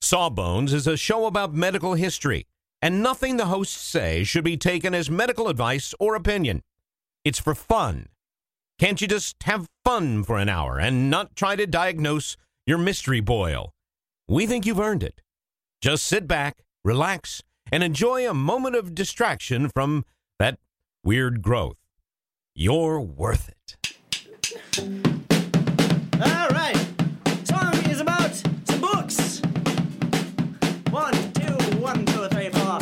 Sawbones is a show about medical history, and nothing the hosts say should be taken as medical advice or opinion. It's for fun. Can't you just have fun for an hour and not try to diagnose your mystery boil? We think you've earned it. Just sit back, relax, and enjoy a moment of distraction from that weird growth. You're worth it. All right. Song is about some books. 1, 2, 1, 2, 3, 4.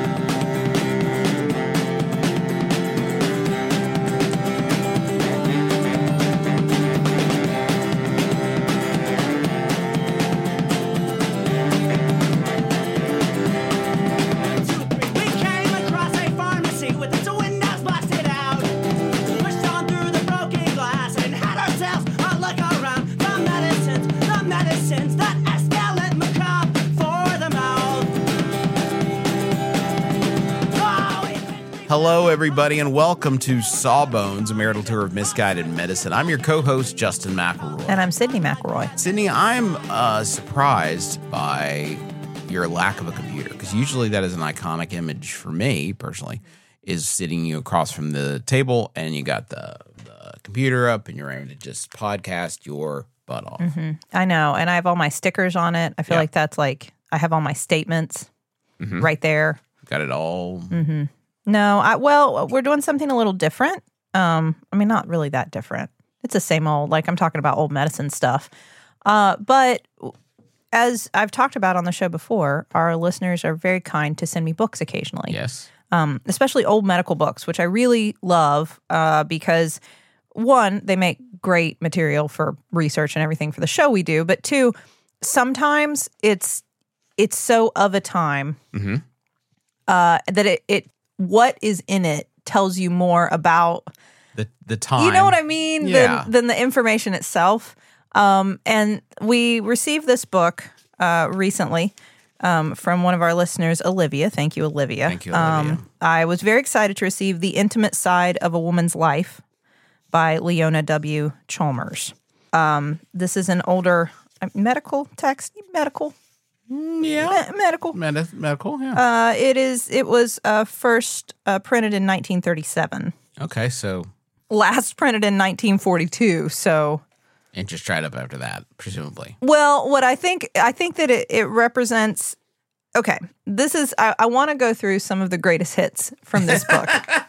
Hello, everybody, and welcome to Sawbones, a marital tour of misguided medicine. I'm your co-host, Justin McElroy. And I'm Sydney McElroy. Sydney, I'm surprised by your lack of a computer, because usually that is an iconic image for me, personally, is sitting you across from the table, and you got the computer up, and you're able to just podcast your butt off. Mm-hmm. I know, and I have all my stickers on it. I feel like that's like, I have all my statements right there. Got it all. Mm-hmm. No, we're doing something a little different. I mean, not really that different. It's the same old, like I'm talking about old medicine stuff. But as I've talked about on the show before, our listeners are very kind to send me books occasionally. Yes. Especially old medical books, which I really love because, one, they make great material for research and everything for the show we do. But two, sometimes it's so of a time that it what is in it tells you more about the time. You know what I mean? Yeah. Than the information itself. And we received this book recently from one of our listeners, Olivia. Thank you, Olivia. Thank you, Olivia. I was very excited to receive The Intimate Side of a Woman's Life by Leona W. Chalmers. This is an older medical text. Medical. Medical. Medical, yeah. It was first printed in 1937. Okay, so. Last printed in 1942, so. And just tried up after that, presumably. Well, what I think that it represents, okay, this is, I want to go through some of the greatest hits from this book.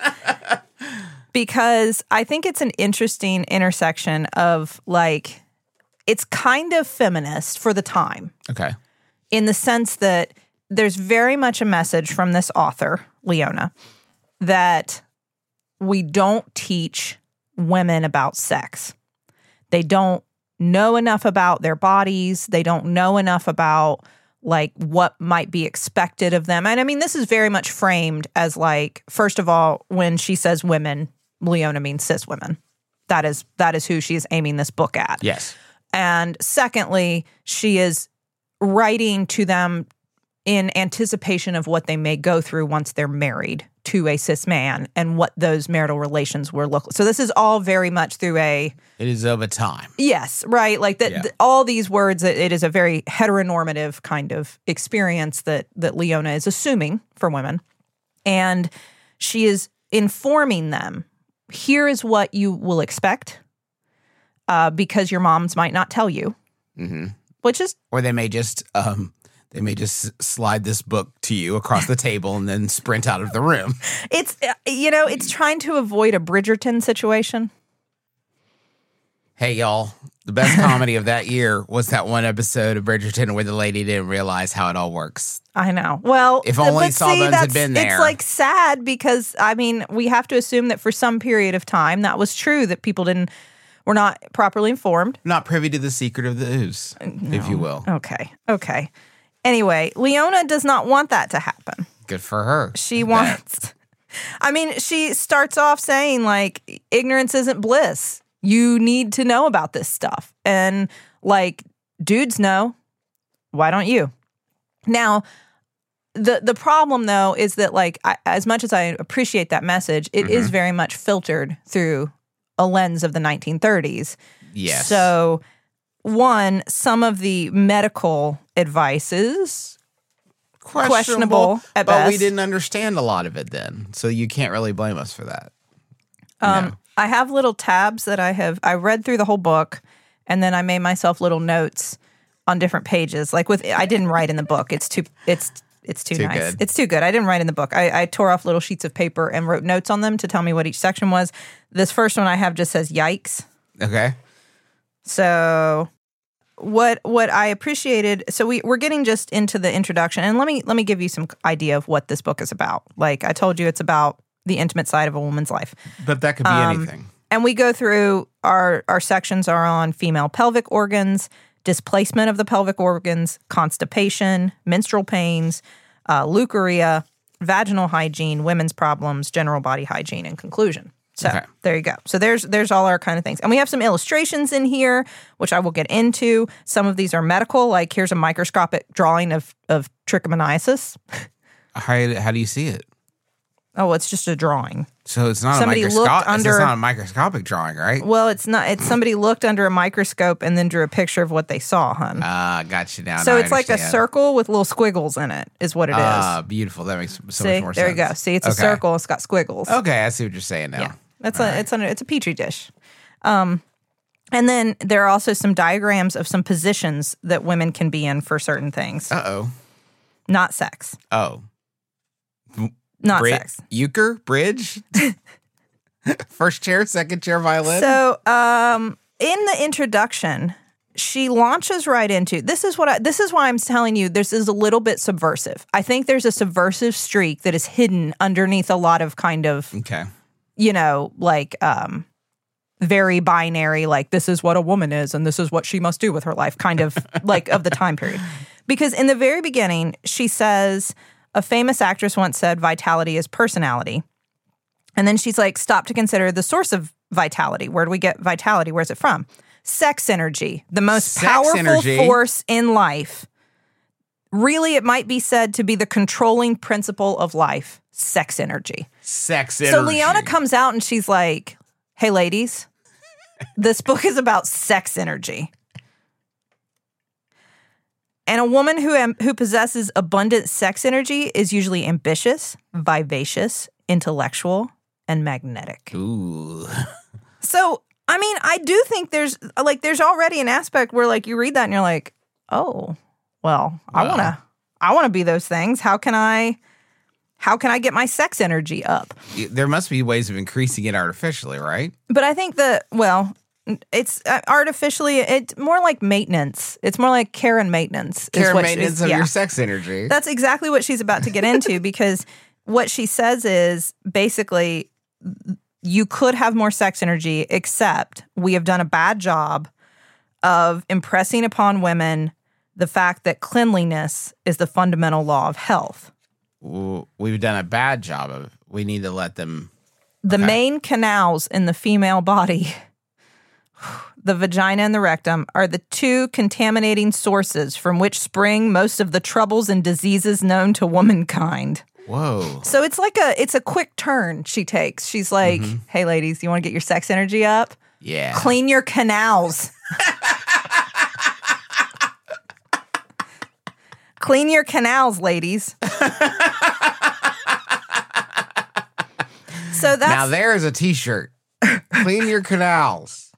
Because I think it's an interesting intersection of, like, it's kind of feminist for the time. Okay. In the sense that there's very much a message from this author, Leona, that we don't teach women about sex. They don't know enough about their bodies. They don't know enough about, like, what might be expected of them. And I mean, this is very much framed as, like, first of all, when she says women, Leona means cis women. That is who she is aiming this book at. Yes. And secondly, she is writing to them in anticipation of what they may go through once they're married to a cis man and what those marital relations will look like. So this is all very much through It is of a time. Yes, right. Like all these words, it is a very heteronormative kind of experience that Leona is assuming for women. And she is informing them, here is what you will expect because your moms might not tell you. Mm-hmm. Which is, or they may just slide this book to you across the table and then sprint out of the room. It's it's trying to avoid a Bridgerton situation. Hey y'all, the best comedy of that year was that one episode of Bridgerton where the lady didn't realize how it all works. I know. Well, if only Sawbones had been there. It's like sad because I mean we have to assume that for some period of time that was true, that people were not properly informed. Not privy to the secret of the ooze, if you will. Okay. Anyway, Leona does not want that to happen. Good for her. She wants... I mean, she starts off saying, like, ignorance isn't bliss. You need to know about this stuff. And, like, dudes know. Why don't you? Now, the problem, though, is that, like, as much as I appreciate that message, it is very much filtered through a lens of the 1930s. Yes. So, one, some of the medical advice is questionable at but we best. didn't understand a lot of it then, so you can't really blame us for that. I have little tabs that I read through the whole book, and then I made myself little notes on different pages. Like I didn't write in the book. It's too nice. good. It's too good. I didn't write in the book. I tore off little sheets of paper and wrote notes on them to tell me what each section was. This first one I have just says yikes. Okay. So what I appreciated, so we're getting just into the introduction, and let me give you some idea of what this book is about. Like I told you, it's about the intimate side of a woman's life. But that could be anything. And we go through our sections are on female pelvic organs, displacement of the pelvic organs, constipation, menstrual pains, leukorrhea, vaginal hygiene, women's problems, general body hygiene, and conclusion. So There you go. So there's all our kind of things. And we have some illustrations in here, which I will get into. Some of these are medical, like here's a microscopic drawing of trichomoniasis. How do you see it? Oh, it's just a drawing. So it's not Somebody it's not a microscopic drawing, right? Well, it's not. It's somebody looked under a microscope and then drew a picture of what they saw, hun. Got you now. So Now it's I like a understand. circle with little squiggles in it, is what it is. Beautiful. That makes so See, much more sense. there you go. See, it's a circle. It's got squiggles. Okay, I see what you're saying now. Yeah, it's a petri dish. And then there are also some diagrams of some positions that women can be in for certain things. Uh-oh. Not sex. Oh. Not sex. Euchre? Bridge? First chair, second chair violin? So, in the introduction, she launches right into this is why I'm telling you this is a little bit subversive. I think there's a subversive streak that is hidden underneath a lot of kind of Okay. like very binary, like this is what a woman is and this is what she must do with her life, kind of like of the time period. Because in the very beginning, she says, a famous actress once said, vitality is personality. And then she's like, stop to consider the source of vitality. Where do we get vitality? Where's it from? Sex energy, the most powerful force in life. Really, it might be said to be the controlling principle of life, sex energy. Sex energy. So Leona comes out and she's like, hey, ladies, this book is about sex energy. And a woman who possesses abundant sex energy is usually ambitious, vivacious, intellectual, and magnetic. Ooh. So, I mean, I do think there's already an aspect where like you read that and you're like, oh, well, I want to be those things. How can I get my sex energy up? There must be ways of increasing it artificially, right? But I think it's artificially, it's more like maintenance. It's more like care and maintenance. Maintenance of your sex energy. That's exactly what she's about to get into because what she says is basically you could have more sex energy, except we have done a bad job of impressing upon women the fact that cleanliness is the fundamental law of health. We've done a bad job of. We need to let them. The main canals in the female body, the vagina and the rectum, are the two contaminating sources from which spring most of the troubles and diseases known to womankind. Whoa. So it's like it's a quick turn she takes. She's like, hey, ladies, you want to get your sex energy up? Yeah. Clean your canals. Clean your canals, ladies. So now there's a T-shirt. Clean your canals.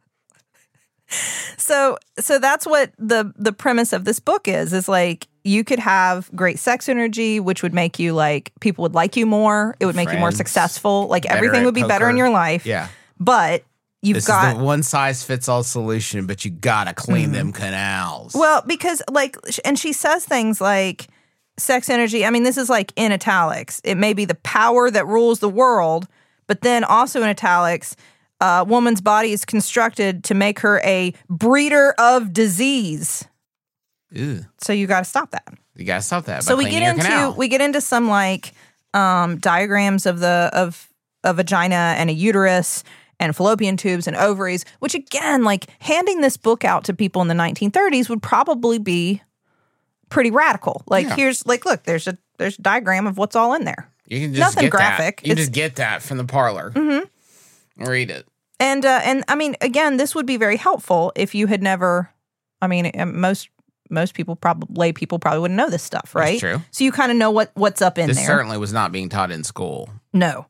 So that's what the premise of this book is like you could have great sex energy, which would make you like people would like you more. It would make you more successful. Like everything would be better in your life. Yeah. But This is the one size fits all solution, but you gotta clean them canals. Well, because and she says things like sex energy. I mean, this is like in italics. It may be the power that rules the world, but then also in italics, a woman's body is constructed to make her a breeder of disease. Ew. So you got to stop that. You gotta stop that. So we get into some like diagrams of a vagina and a uterus and fallopian tubes and ovaries, which again, like handing this book out to people in the 1930s would probably be pretty radical. Like here's like, look, there's a diagram of what's all in there. You can just nothing get graphic. That. You just get that from the parlor. Mm-hmm. Read it. And I mean, again, this would be very helpful if you had never. I mean, most most people, lay people probably wouldn't know this stuff, right? true. So you kind of know what's up in This there. certainly was not being taught in school. No.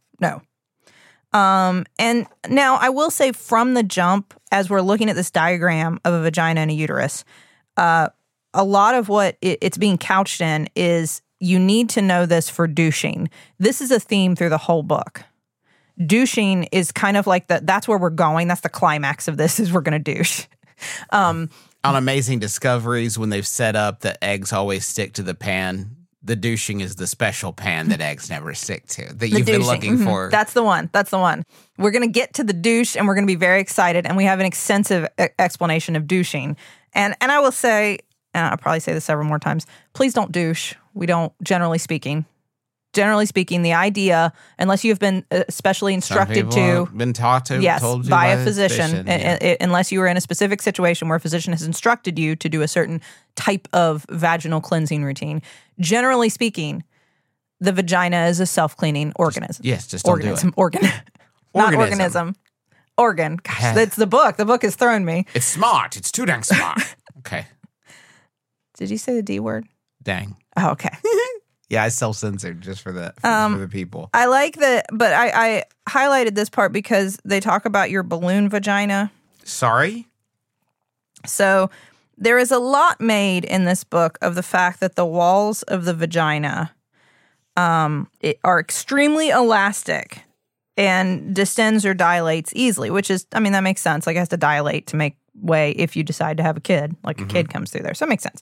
And now I will say from the jump, as we're looking at this diagram of a vagina and a uterus, a lot of what it's being couched in is you need to know this for douching. This is a theme through the whole book. Douching is kind of like that's where we're going. That's the climax of this is we're going to douche. On Amazing Discoveries, when they've set up that eggs always stick to the pan, the douching is the special pan that eggs never stick to that you've been looking for. That's the one. We're going to get to the douche and we're going to be very excited. And we have an extensive explanation of douching. And I will say, and I'll probably say this several more times, please don't douche. We don't, generally speaking, the idea, unless you have been specially instructed to, been taught to, yes, told to by a the physician, yeah. unless you are in a specific situation where a physician has instructed you to do a certain type of vaginal cleansing routine. Generally speaking, the vagina is a self-cleaning organism. Just don't do it. Not organism. Organ. Gosh, that's the book. The book has thrown me. It's smart. It's too dang smart. Okay. Did you say the D word? Dang. Oh, okay. Yeah, I self-censored just for the people. I like that, but I highlighted this part because they talk about your balloon vagina. Sorry? So there is a lot made in this book of the fact that the walls of the vagina are extremely elastic and distends or dilates easily, which is, I mean, that makes sense. Like it has to dilate to make way if you decide to have a kid, like a kid comes through there. So it makes sense.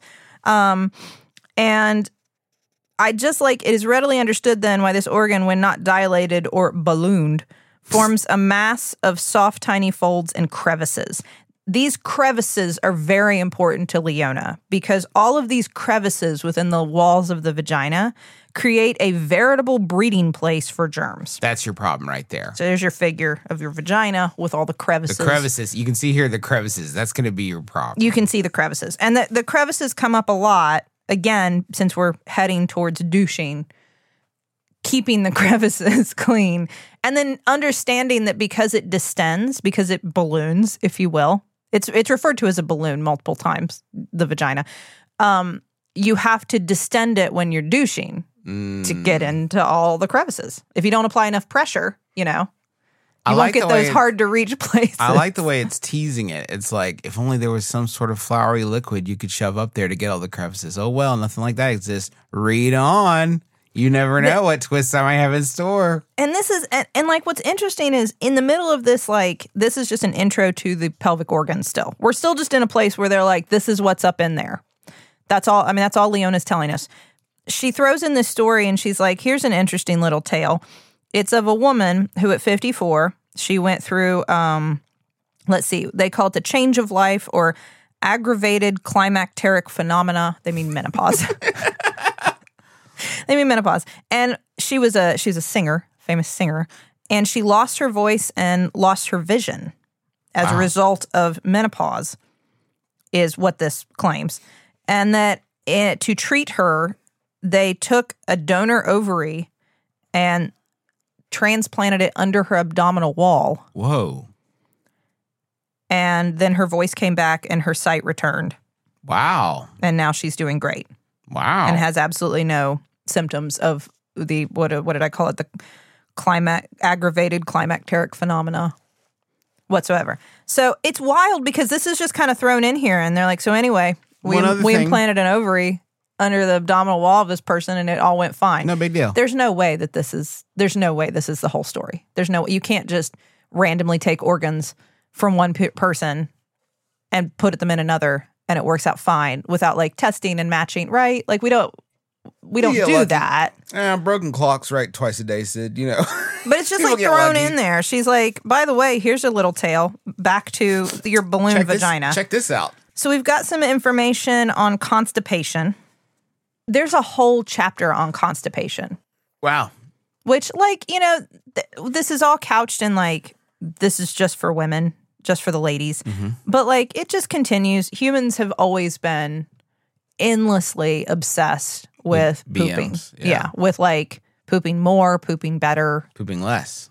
And I just like, it is readily understood then why this organ, when not dilated or ballooned, forms a mass of soft, tiny folds and crevices. These crevices are very important to Leona because all of these crevices within the walls of the vagina create a veritable breeding place for germs. That's your problem right there. So there's your figure of your vagina with all the crevices. The crevices. You can see here the crevices. That's going to be your problem. You can see the crevices. And the crevices come up a lot, again, since we're heading towards douching, keeping the crevices clean. And then understanding that because it distends, because it balloons, if you will, it's referred to as a balloon multiple times, the vagina. You have to distend it when you're douching to get into all the crevices. If you don't apply enough pressure, you won't get those hard to reach places. I like the way it's teasing it. It's like, if only there was some sort of floury liquid you could shove up there to get all the crevices. Oh, well, nothing like that exists. Read on. You never know what twists I might have in store. And this is, and like what's interesting is in the middle of this, like, this is just an intro to the pelvic organs still. We're still just in a place where they're like, this is what's up in there. That's all. I mean, that's all Leona's telling us. She throws in this story and she's like, here's an interesting little tale. It's of a woman who at 54, she went through, let's see, they call it the change of life or aggravated climacteric phenomena. They mean menopause. They mean menopause. And she's a singer, famous singer, and she lost her voice and lost her vision as a result of menopause, is what this claims. And that to treat her, they took a donor ovary and transplanted it under her abdominal wall. Whoa. And then her voice came back and her sight returned. Wow. And now she's doing great. Wow. And has absolutely no symptoms of the, what did I call it? The aggravated climacteric phenomena whatsoever. So it's wild because this is just kind of thrown in here. And they're like, so anyway, we implanted an ovary under the abdominal wall of this person and it all went fine. No big deal. There's no way this is the whole story. You can't just randomly take organs from one person and put them in another and it works out fine without like testing and matching, right? Like we don't do that. Broken clock's right twice a day, Sid, But it's just like thrown in there. She's like, by the way, here's a little tale back to your balloon vagina. Check this out. So we've got some information on constipation. There's a whole chapter on constipation. Wow. Which, like, this is all couched in, like, this is just for women, just for the ladies. Mm-hmm. But, like, it just continues. Humans have always been endlessly obsessed with pooping. BMs, yeah. With, like, pooping more, pooping better. Pooping less,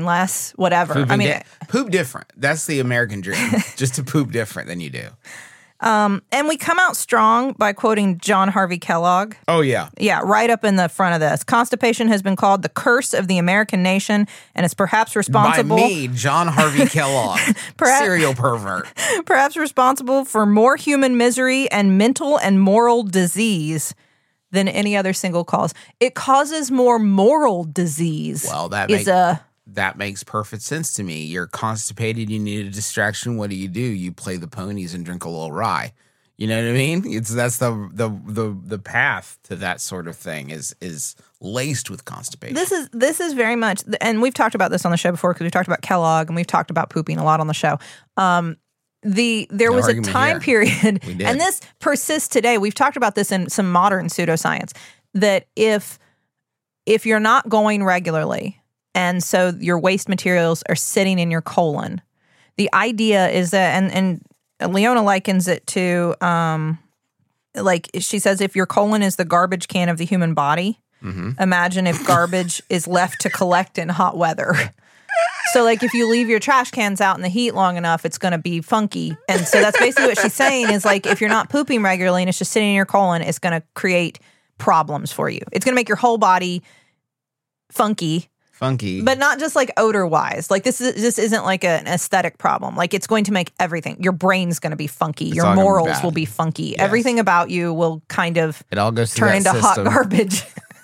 whatever. Poop different. That's the American dream, just to poop different than you do. And we come out strong by quoting John Harvey Kellogg. Oh, yeah. Yeah, right up in the front of this. Constipation has been called the curse of the American nation, and it's perhaps responsible... By me, John Harvey Kellogg, serial pervert. Perhaps responsible for more human misery and mental and moral disease than any other single cause. It causes more moral disease. Well, that makes perfect sense to me. You're constipated, you need a distraction. What do? You play the ponies and drink a little rye. You know what I mean? That's the path to that sort of thing is laced with constipation. This is very much, and we've talked about this on the show before because we've talked about Kellogg and we've talked about pooping a lot on the show. There was a time period, and this persists today. We've talked about this in some modern pseudoscience, that if you're not going regularly, and so your waste materials are sitting in your colon, the idea is that, and Leona likens it to, like she says, if your colon is the garbage can of the human body, imagine if garbage is left to collect in hot weather. So, like, if you leave your trash cans out in the heat long enough, it's going to be funky. And so that's basically what she's saying is, like, if you're not pooping regularly and it's just sitting in your colon, it's going to create problems for you. It's going to make your whole body funky. But not just, like, odor-wise. Like, this isn't, like, an aesthetic problem. Like, it's going to make everything. Your brain's going to be funky. Your morals will be funky. Yes. Everything about you will kind of it all goes turn into hot garbage.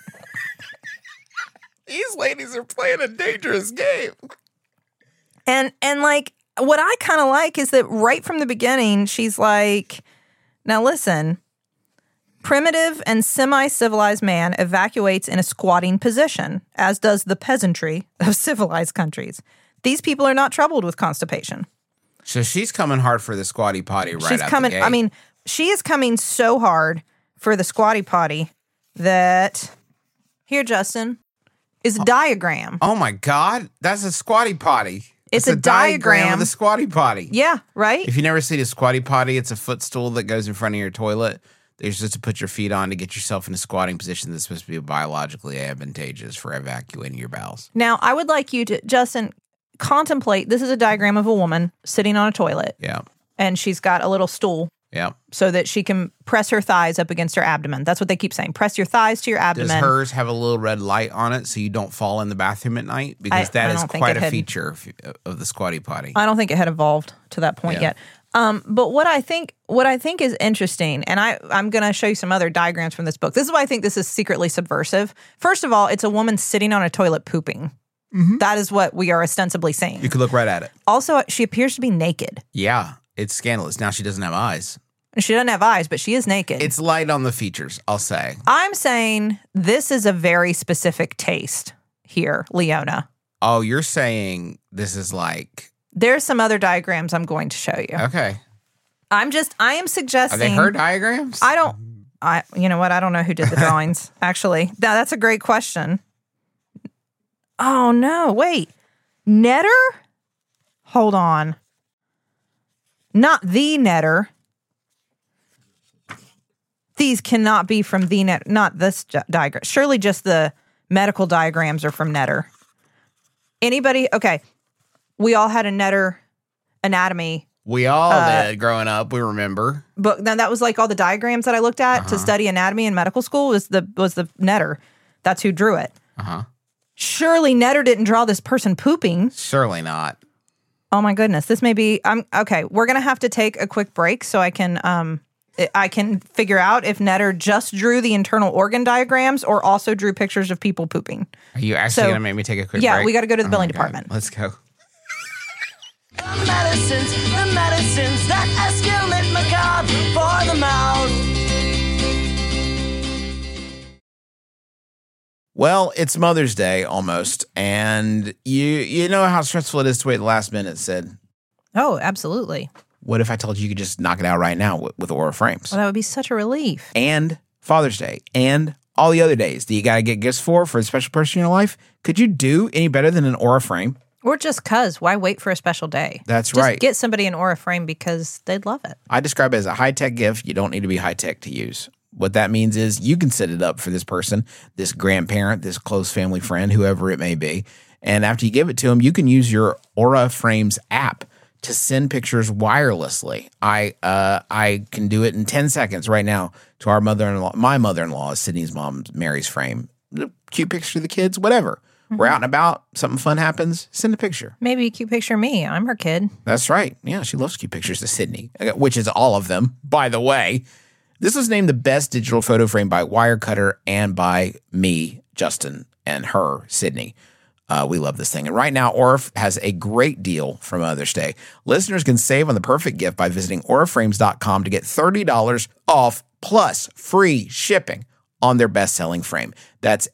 These ladies are playing a dangerous game. And like, what I kind of like is that right from the beginning, she's like, now listen, primitive and semi-civilized man evacuates in a squatting position, as does the peasantry of civilized countries. These people are not troubled with constipation. So she's coming hard for the squatty potty right out the gate. I mean, she is coming so hard for the squatty potty that, here, Justin, is a diagram. Oh my God, that's a squatty potty. It's a diagram of the squatty potty. Yeah, right? If you never seen a squatty potty, it's a footstool that goes in front of your toilet. There's just to put your feet on to get yourself in a squatting position that's supposed to be biologically advantageous for evacuating your bowels. Now, I would like you to, Justin, contemplate, this is a diagram of a woman sitting on a toilet. Yeah. And she's got a little stool. Yeah. So that she can press her thighs up against her abdomen. That's what they keep saying. Press your thighs to your abdomen. Does hers have a little red light on it so you don't fall in the bathroom at night? Because that is quite a feature of the squatty potty. I don't think it had evolved to that point yet. But what I think is interesting, and I'm going to show you some other diagrams from this book. This is why I think this is secretly subversive. First of all, it's a woman sitting on a toilet pooping. Mm-hmm. That is what we are ostensibly saying. You could look right at it. Also, she appears to be naked. Yeah, it's scandalous. Now she doesn't have eyes. She doesn't have eyes, but she is naked. It's light on the features, I'll say. I'm saying this is a very specific taste here, Leona. Oh, you're saying this is like... There's some other diagrams I'm going to show you. Okay. I am suggesting... Are they her diagrams? You know what? I don't know who did the drawings, actually. Now, that's a great question. Oh, no. Wait. Netter? Hold on. Not the Netter. These cannot be from the Netter. Not this diagram. Surely just the medical diagrams are from Netter. Anybody? Okay. We all had a Netter anatomy. We all did growing up. We remember. But then that was like all the diagrams that I looked at to study anatomy in medical school was the Netter. That's who drew it. Surely Netter didn't draw this person pooping. Surely not. Oh my goodness. This may be. Okay. We're gonna have to take a quick break so I can figure out if Netter just drew the internal organ diagrams or also drew pictures of people pooping. Are you actually going to make me take a quick break? Yeah, we got to go to the billing department. Let's go. The medicines that escalate macabre for the mouth. Well, it's Mother's Day almost, and you know how stressful it is to wait the last minute, Sid. Oh, absolutely. What if I told you could just knock it out right now with Aura Frames? Well, that would be such a relief. And Father's Day and all the other days that you got to get gifts for a special person in your life. Could you do any better than an Aura Frame? Or just because. Why wait for a special day? That's right. Just get somebody an Aura Frame because they'd love it. I describe it as a high-tech gift. You don't need to be high-tech to use. What that means is you can set it up for this person, this grandparent, this close family friend, whoever it may be. And after you give it to them, you can use your Aura Frames app to send pictures wirelessly. I can do it in 10 seconds right now to our mother-in-law. My mother-in-law is Sydney's mom, Mary's frame. Cute picture of the kids, whatever. We're out and about, something fun happens, send a picture. Maybe a cute picture of me. I'm her kid. That's right. Yeah, she loves cute pictures of Sydney, which is all of them, by the way. This was named the best digital photo frame by Wirecutter and by me, Justin, and her, Sydney. We love this thing. And right now, Aura has a great deal for Mother's Day. Listeners can save on the perfect gift by visiting auraframes.com to get $30 off plus free shipping on their best-selling frame. That's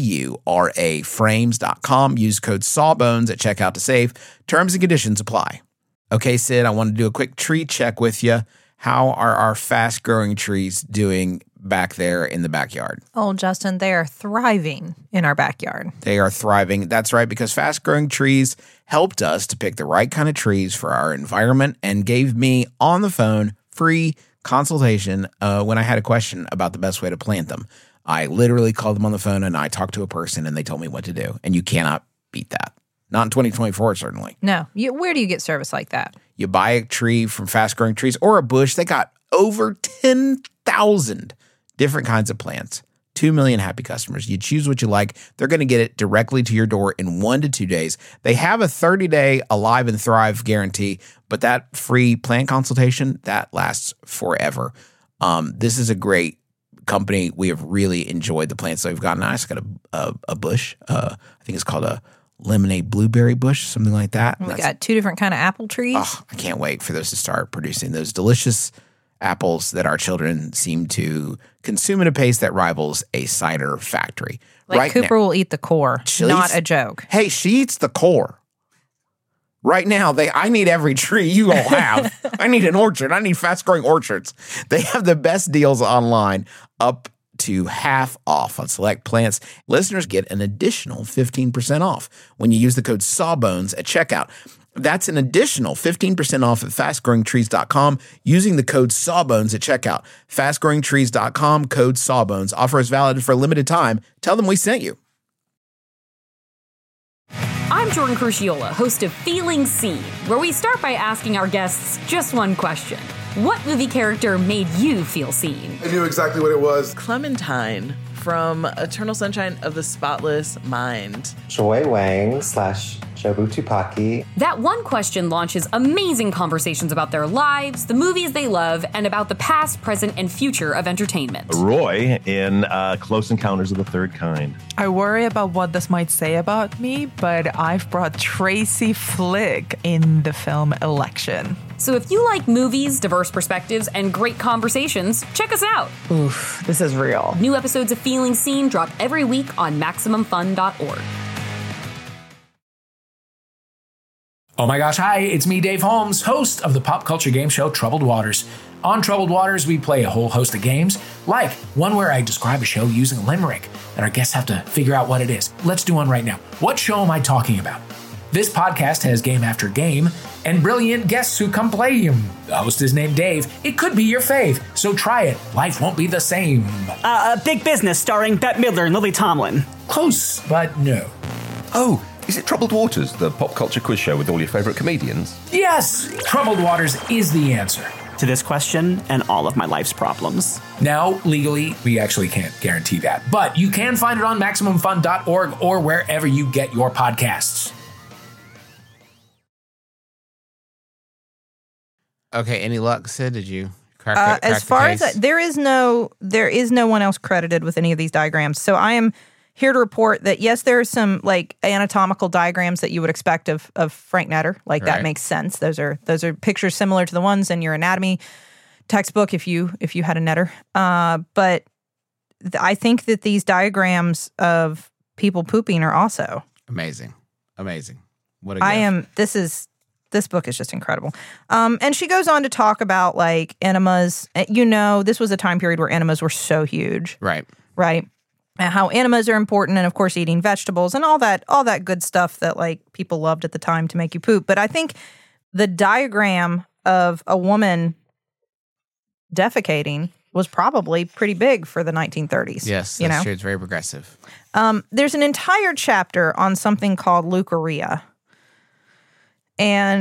AURA frames.com. Use code SAWBONES at checkout to save. Terms and conditions apply. Okay, Sid, I want to do a quick tree check with you. How are our fast-growing trees doing back there in the backyard? Oh, Justin, they are thriving in our backyard. They are thriving. That's right, because fast-growing trees helped us to pick the right kind of trees for our environment and gave me, on the phone, free consultation when I had a question about the best way to plant them. I literally called them on the phone and I talked to a person and they told me what to do. And you cannot beat that. Not in 2024, certainly. No. Where do you get service like that? You buy a tree from Fast Growing Trees or a bush. They got over 10,000 different kinds of plants. 2 million happy customers. You choose what you like. They're going to get it directly to your door in 1 to 2 days. They have a 30-day Alive and Thrive guarantee, but that free plant consultation, that lasts forever. This is a great company. We have really enjoyed the plants that we've gotten. I just got a bush. I think it's called a lemonade blueberry bush, something like that. We got 2 different kind of apple trees. Oh, I can't wait for those to start producing those delicious apples that our children seem to consume at a pace that rivals a cider factory. Like right Cooper will eat the core, not eats, a joke. Hey, she eats the core. Right now, I need every tree you all have. I need an orchard. I need fast-growing orchards. They have the best deals online, up to half off on select plants. Listeners get an additional 15% off when you use the code SAWBONES at checkout. That's an additional 15% off at fastgrowingtrees.com using the code SAWBONES at checkout. Fastgrowingtrees.com, code SAWBONES. Offer is valid for a limited time. Tell them we sent you. I'm Jordan Crucchiola, host of Feeling Seen, where we start by asking our guests just one question. What movie character made you feel seen? I knew exactly what it was. Clementine from Eternal Sunshine of the Spotless Mind. Joy Wang / Jobu Tupaki. That one question launches amazing conversations about their lives, the movies they love, and about the past, present, and future of entertainment. Roy in Close Encounters of the Third Kind. I worry about what this might say about me, but I've brought Tracy Flick in the film Election. So if you like movies, diverse perspectives, and great conversations, check us out. Oof, this is real. New episodes of Feeling Seen drop every week on MaximumFun.org. Oh my gosh, hi, it's me, Dave Holmes, host of the pop culture game show Troubled Waters. On Troubled Waters, we play a whole host of games, like one where I describe a show using a limerick, and our guests have to figure out what it is. Let's do one right now. What show am I talking about? This podcast has game after game, and brilliant guests who come play him. The host is named Dave. It could be your fave, so try it. Life won't be the same. Big Business, starring Bette Midler and Lily Tomlin. Close, but no. Oh, is it Troubled Waters, the pop culture quiz show with all your favorite comedians? Yes, Troubled Waters is the answer to this question and all of my life's problems. Now, legally, we actually can't guarantee that, but you can find it on MaximumFun.org or wherever you get your podcasts. Okay, any luck, Sid? Did you crack as far as there is no one else credited with any of these diagrams. So I am here to report that yes, there are some like anatomical diagrams that you would expect of Frank Netter. Like right. That makes sense. Those are pictures similar to the ones in your anatomy textbook if you had a Netter. But I think that these diagrams of people pooping are also amazing. What a gift. This book is just incredible. And she goes on to talk about like enemas. This was a time period where enemas were so huge. Right. And how enemas are important, and of course eating vegetables and all that good stuff that like people loved at the time to make you poop. But I think the diagram of a woman defecating was probably pretty big for the 1930s. Yes, that's true. It's very progressive. There's an entire chapter on something called leukorrhea. And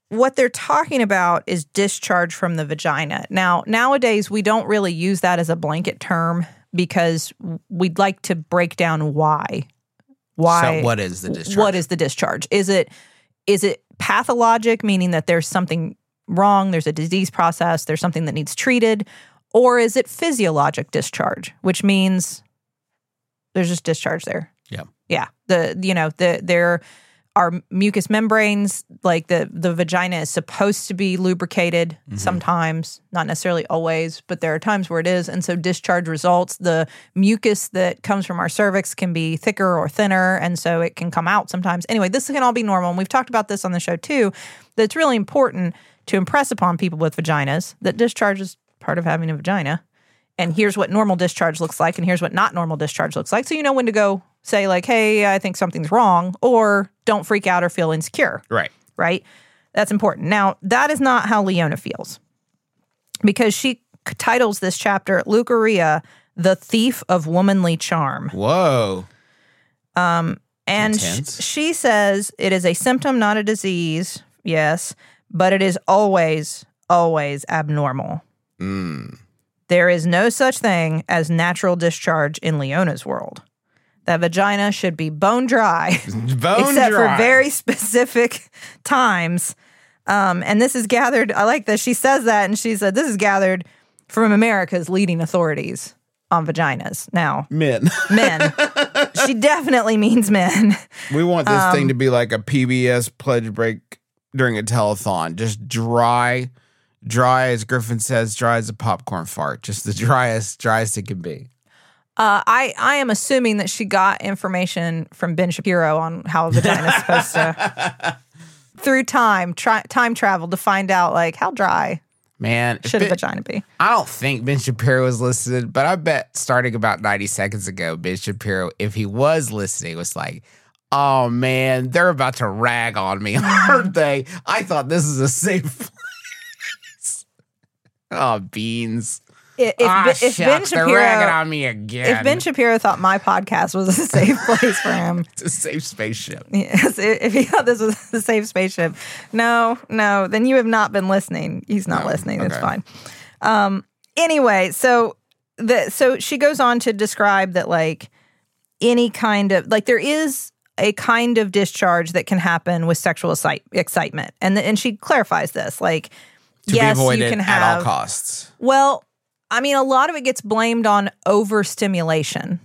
what they're talking about is discharge from the vagina. Now, nowadays, we don't really use that as a blanket term because we'd like to break down why. So what is the discharge? What is the discharge? Is it pathologic, meaning that there's something wrong, there's a disease process, there's something that needs treated, or is it physiologic discharge, which means there's just discharge there? Yeah. Yeah. There are mucous membranes, like the vagina is supposed to be lubricated sometimes, not necessarily always, but there are times where it is. And so discharge results. The mucus that comes from our cervix can be thicker or thinner, and so it can come out sometimes. Anyway, this can all be normal. And we've talked about this on the show too, that it's really important to impress upon people with vaginas that discharge is part of having a vagina. And here's what normal discharge looks like, and here's what not normal discharge looks like. So you know when to go say like, hey, I think something's wrong, or don't freak out or feel insecure. Right. Right? That's important. Now, that is not how Leona feels, because she titles this chapter, Leucorrhea, the Thief of Womanly Charm. Whoa. And she says it is a symptom, not a disease, yes, but it is always, always abnormal. There is no such thing as natural discharge in Leona's world. That vagina should be bone dry, except for very specific times. And this is gathered, I like that she says that, and she said this is gathered from America's leading authorities on vaginas. Now, men. She definitely means men. We want this thing to be like a PBS pledge break during a telethon. Just dry, as Griffin says, dry as a popcorn fart. Just the driest it can be. I am assuming that she got information from Ben Shapiro on how a vagina is supposed to, through time travel to find out, like, how dry should a vagina be. I don't think Ben Shapiro was listening, but I bet starting about 90 seconds ago, Ben Shapiro, if he was listening, was like, oh, man, they're about to rag on me, aren't they? I thought this is a safe place. Oh, beans. If Ben Shapiro, they're ragging on me again. If Ben Shapiro thought my podcast was a safe place for him, it's a safe spaceship. Yes, if he thought this was a safe spaceship, no, then you have not been listening. He's not listening. That's fine. Anyway, so she goes on to describe that, like, any kind of, like, there is a kind of discharge that can happen with sexual excitement, and she clarifies this, like, yes, you can have at all costs. Well, I mean, a lot of it gets blamed on overstimulation.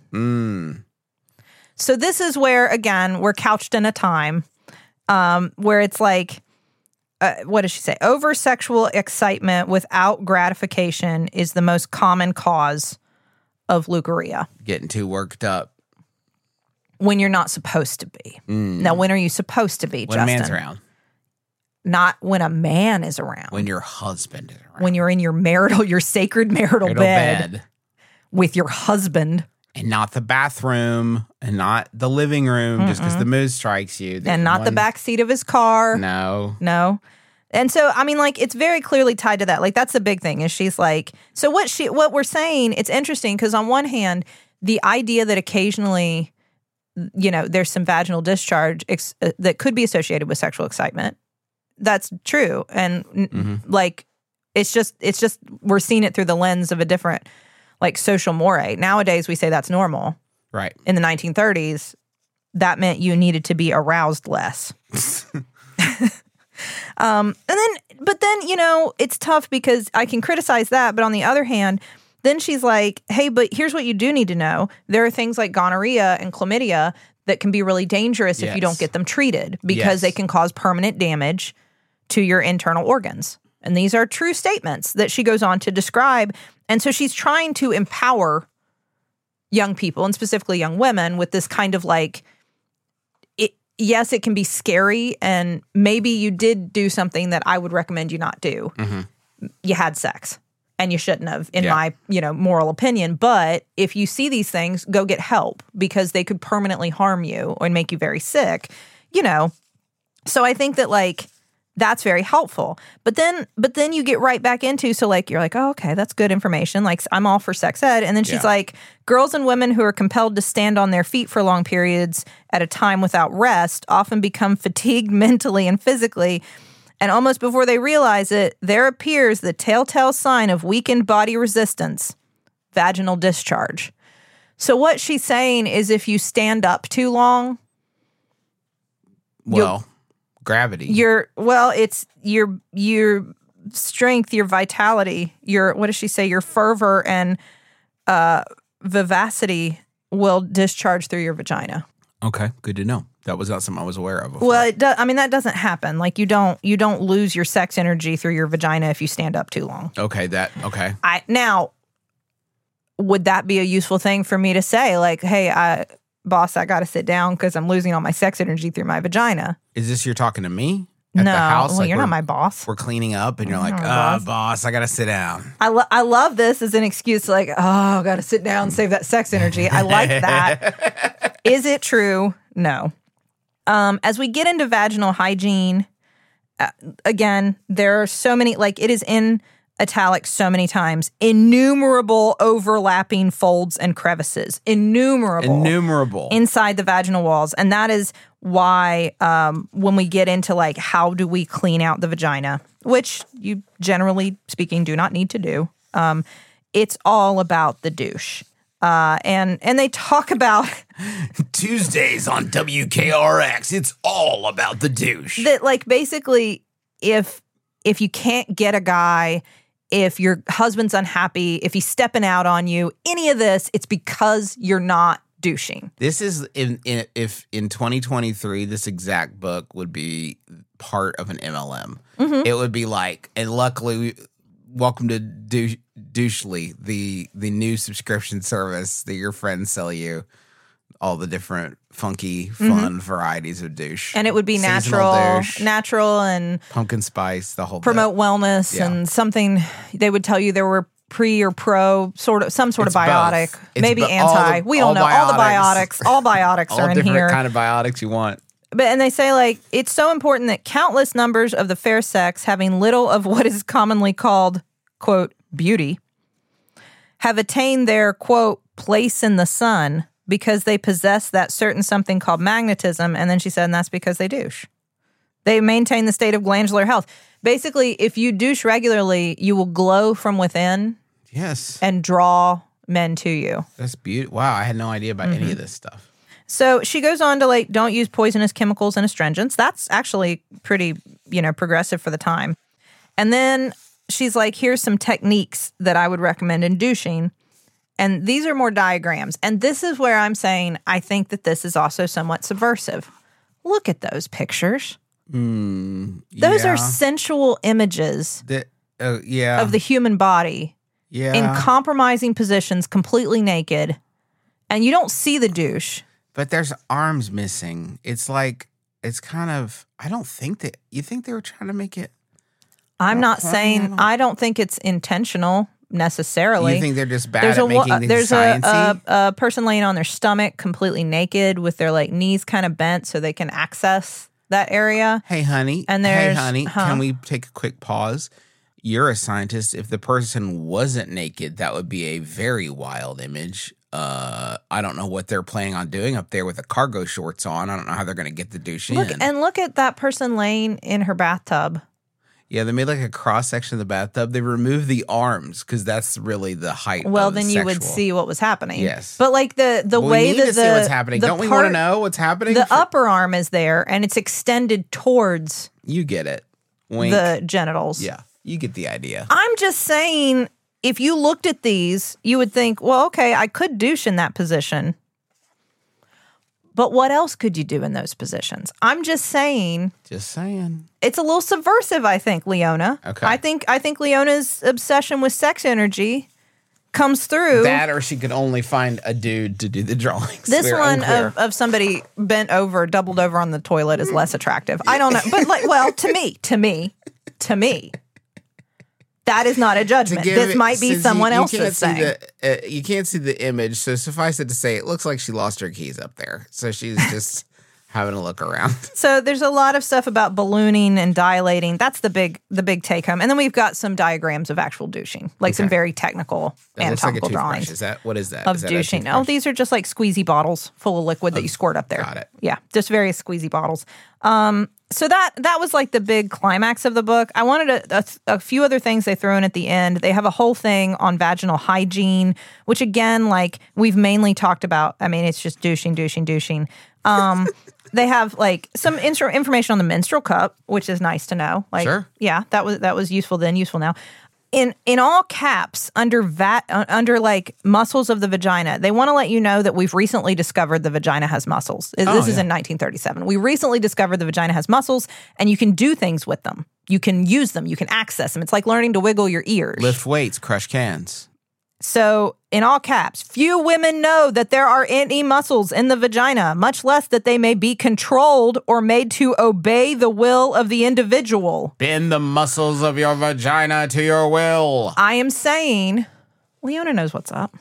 So this is where, again, we're couched in a time where it's like, what does she say? Over sexual excitement without gratification is the most common cause of leucorrhea. Getting too worked up. When you're not supposed to be. Now, when are you supposed to be, when Justin? When a man's around. Not when a man is around. When your husband is around. When you're in your sacred marital bed with your husband. And not the bathroom and not the living room just because the mood strikes you. And not the back seat of his car. No. And so, I mean, like, it's very clearly tied to that. Like, that's the big thing is she's like, so what we're saying, it's interesting because on one hand, the idea that occasionally, there's some vaginal discharge that could be associated with sexual excitement. That's true. And like, it's just we're seeing it through the lens of a different, like, social mores. Nowadays, we say that's normal. Right. In the 1930s, that meant you needed to be aroused less. But then, it's tough because I can criticize that. But on the other hand, then she's like, hey, but here's what you do need to know. There are things like gonorrhea and chlamydia that can be really dangerous if you don't get them treated because they can cause permanent damage to your internal organs. And these are true statements that she goes on to describe. And so she's trying to empower young people, and specifically young women, with this kind of like, yes, it can be scary, and maybe you did do something that I would recommend you not do. You had sex, and you shouldn't have, in my moral opinion. But if you see these things, go get help because they could permanently harm you or make you very sick. So I think that, like, that's very helpful. But then you get right back into, so, like, you're like, oh, okay, that's good information. Like, I'm all for sex ed. And then she's like, girls and women who are compelled to stand on their feet for long periods at a time without rest often become fatigued mentally and physically And almost before they realize it, there appears the telltale sign of weakened body resistance, vaginal discharge. So what she's saying is if you stand up too long, well, gravity. It's your strength, your vitality, what does she say? Your fervor and vivacity will discharge through your vagina. Okay, good to know. That was not something I was aware of before. Well, that doesn't happen. Like you don't lose your sex energy through your vagina if you stand up too long. Okay. Now, would that be a useful thing for me to say? Like, hey, boss, I got to sit down because I'm losing all my sex energy through my vagina. Is this you're talking to me? No, the house? well, you're not my boss. We're cleaning up, and you're like, boss, I got to sit down. I love this as an excuse, like, I got to sit down and save that sex energy. I like that. Is it true? No. As we get into vaginal hygiene, again, there are so many, like it is in italics so many times, innumerable overlapping folds and crevices, innumerable inside the vaginal walls. And that is why when we get into like, how do we clean out the vagina, which you generally speaking do not need to do, it's all about the douche. And they talk about Tuesdays on WKRX. It's all about the douche. That like basically if you can't get a guy, if your husband's unhappy, if he's stepping out on you, any of this, it's because you're not douching. This is if in 2023 this exact book would be part of an MLM. Mm-hmm. It would be like, and luckily, welcome to Douchely, the new subscription service that your friends sell you. All the different funky, fun varieties of douche. And it would be Seasonal natural and pumpkin spice, the whole promote wellness and something they would tell you there were pre or pro some sort of biotic, maybe anti. We don't know. All biotics are in here. All different kind of biotics you want. And they say, like, it's so important that countless numbers of the fair sex having little of what is commonly called, quote, beauty, have attained their, quote, place in the sun because they possess that certain something called magnetism. And then she said, and that's because they douche. They maintain the state of glandular health. Basically, if you douche regularly, you will glow from within. Yes. And draw men to you. That's beautiful. Wow, I had no idea about any of this stuff. So she goes on to like, don't use poisonous chemicals and astringents. That's actually pretty, progressive for the time. And then she's like, here's some techniques that I would recommend in douching. And these are more diagrams. And this is where I'm saying I think that this is also somewhat subversive. Look at those pictures. Those are sensual images of the human body in compromising positions, completely naked. And you don't see the douche. But there's arms missing. It's like, it's kind of, I don't think that, you think they were trying to make it? I'm not saying, I don't think it's intentional necessarily. You think they're just bad at making things sciencey? There's a person laying on their stomach completely naked with their like knees kind of bent so they can access that area. Hey, honey. And there's, can we take a quick pause? You're a scientist. If the person wasn't naked, that would be a very wild image. I don't know what they're planning on doing up there with the cargo shorts on. I don't know how they're going to get the douche in. Look at that person laying in her bathtub. Yeah, they made like a cross section of the bathtub. They removed the arms because that's really the height. Well, then you would see what was happening. Yes, but like the way that see what's happening. Don't we want to know what's happening? The upper arm is there, and it's extended towards. You get it. Wink. The genitals. Yeah, you get the idea. I'm just saying, if you looked at these, you would think, well, okay, I could douche in that position. But what else could you do in those positions? I'm just saying. Just saying. It's a little subversive, I think, Leona. Okay. I think Leona's obsession with sex energy comes through. That, or she could only find a dude to do the drawings. This one of somebody bent over, doubled over on the toilet is less attractive. I don't know. But like, well, to me. That is not a judgment. This might be someone else's thing. You can't see the image, so suffice it to say, it looks like she lost her keys up there. So she's just having a look around. So there's a lot of stuff about ballooning and dilating. That's the big take home. And then we've got some diagrams of actual douching, like some very technical anatomical drawings. What is that? Of douching. Oh, these are just like squeezy bottles full of liquid that you squirt up there. Got it. Yeah, just various squeezy bottles. So that was like the big climax of the book. I wanted a few other things they throw in at the end. They have a whole thing on vaginal hygiene, which again, like we've mainly talked about. I mean, it's just douching. They have like some information on the menstrual cup, which is nice to know. Like, sure. Yeah, that was useful then, useful now. In all caps, under like muscles of the vagina, they want to let you know that we've recently discovered the vagina has muscles. This is in 1937. We recently discovered the vagina has muscles, and you can do things with them. You can use them. You can access them. It's like learning to wiggle your ears. Lift weights, crush cans. So, in all caps, few women know that there are any muscles in the vagina, much less that they may be controlled or made to obey the will of the individual. Bend the muscles of your vagina to your will. I am saying, Leona knows what's up.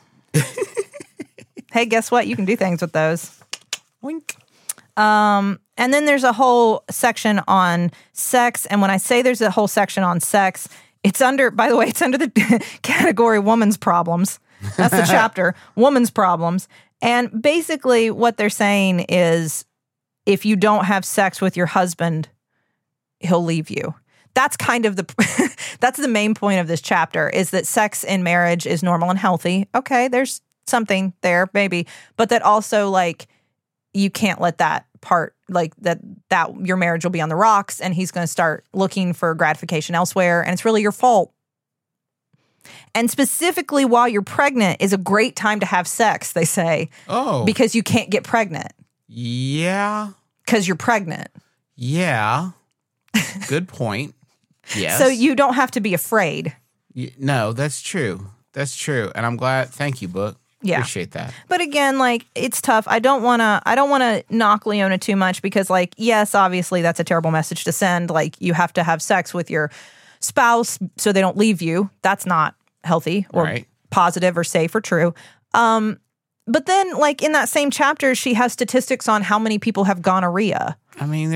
Hey, guess what? You can do things with those. Wink. And then there's a whole section on sex. And when I say there's a whole section on sex, it's under the category woman's problems. That's the chapter, woman's problems. And basically what they're saying is if you don't have sex with your husband, he'll leave you. That's kind of that's the main point of this chapter, is that sex in marriage is normal and healthy. Okay, there's something there, maybe. But that also, like, you can't let that part, like that your marriage will be on the rocks and he's going to start looking for gratification elsewhere, and it's really your fault. And specifically while you're pregnant is a great time to have sex, they say. Oh. Because you can't get pregnant. Yeah. Because you're pregnant. Yeah. Good point. Yes. So you don't have to be afraid. No, that's true. That's true. And I'm glad. Thank you, book. Yeah. Appreciate that. But again, like, it's tough. I don't want to knock Leona too much because, like, yes, obviously that's a terrible message to send. Like, you have to have sex with your spouse so they don't leave you. That's not healthy or positive or safe or true. But then, like, in that same chapter, she has statistics on how many people have gonorrhea. I mean,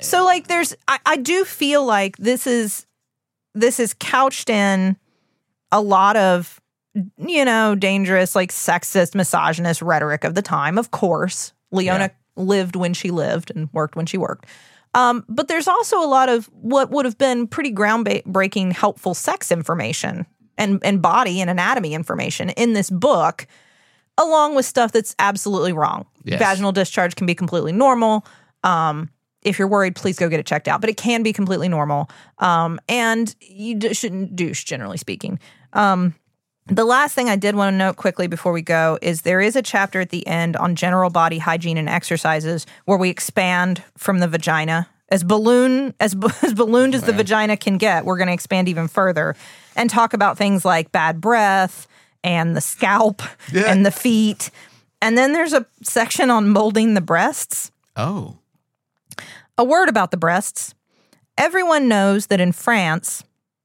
I do feel like this is couched in a lot of, dangerous, like, sexist, misogynist rhetoric of the time. Of course, Leona lived when she lived and worked when she worked. But there's also a lot of what would have been pretty groundbreaking, helpful sex information and body and anatomy information in this book, along with stuff that's absolutely wrong. Yes. Vaginal discharge can be completely normal. If you're worried, please go get it checked out. But it can be completely normal. And you shouldn't douche, generally speaking. The last thing I did want to note quickly before we go is there is a chapter at the end on general body hygiene and exercises where we expand from the vagina. As ballooned as the vagina can get, we're going to expand even further and talk about things like bad breath and the scalp and the feet. And then there's a section on molding the breasts. Oh. A word about the breasts. Everyone knows that in France,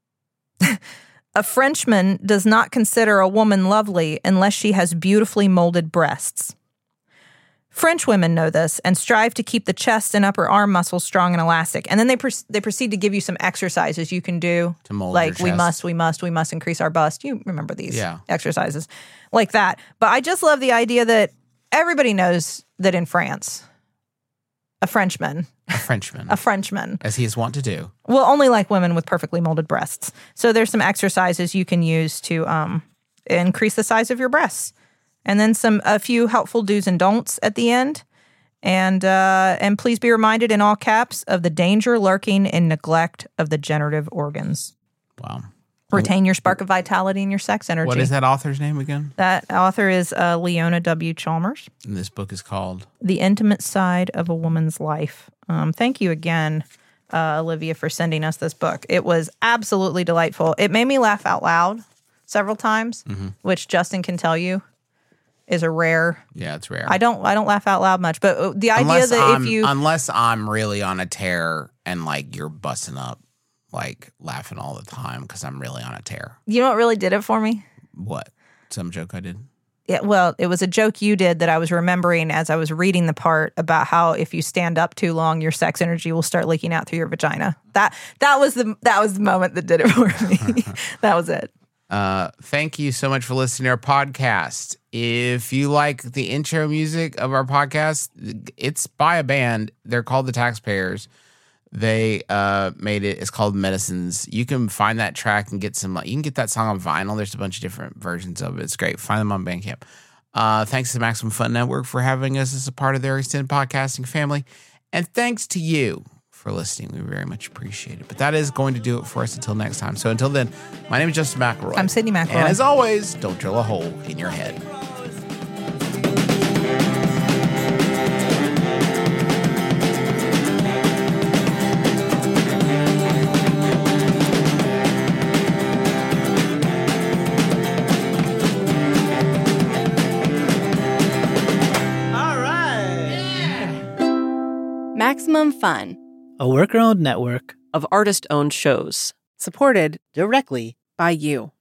a Frenchman does not consider a woman lovely unless she has beautifully molded breasts. French women know this and strive to keep the chest and upper arm muscles strong and elastic. And then they proceed to give you some exercises you can do. To mold like your chest. we must increase our bust. You remember these exercises like that. But I just love the idea that everybody knows that in France, a Frenchman, as he is wont to do, will only like women with perfectly molded breasts. So there's some exercises you can use to increase the size of your breasts. And then a few helpful do's and don'ts at the end. And please be reminded in all caps of the danger lurking in neglect of the generative organs. Wow. Retain your spark of vitality and your sex energy. What is that author's name again? That author is Leona W. Chalmers. And this book is called The Intimate Side of a Woman's Life. Thank you again, Olivia, for sending us this book. It was absolutely delightful. It made me laugh out loud several times, which Justin can tell you is a rare. Yeah, it's rare. I don't laugh out loud much, but the idea unless I'm really on a tear and like you're busting up, like laughing all the time because I'm really on a tear. You know what really did it for me? What? Some joke I did? Yeah, well, it was a joke you did that I was remembering as I was reading the part about how if you stand up too long, your sex energy will start leaking out through your vagina. That was the moment that did it for me. That was it. Thank you so much for listening to our podcast. If you like the intro music of our podcast, it's by a band. They're called The Taxpayers. They made it. It's called Medicines. You can find that track and get some. You can get that song on vinyl. There's a bunch of different versions of it. It's great. Find them on Bandcamp. Thanks to the Maximum Fun Network for having us as a part of their extended podcasting family, and thanks to you for listening. We very much appreciate it. But that is going to do it for us until next time. So until then, my name is Justin McElroy. I'm Sydney McElroy. And as always, don't drill a hole in your head. Maximum Fun, a worker-owned network of artist-owned shows, supported directly by you.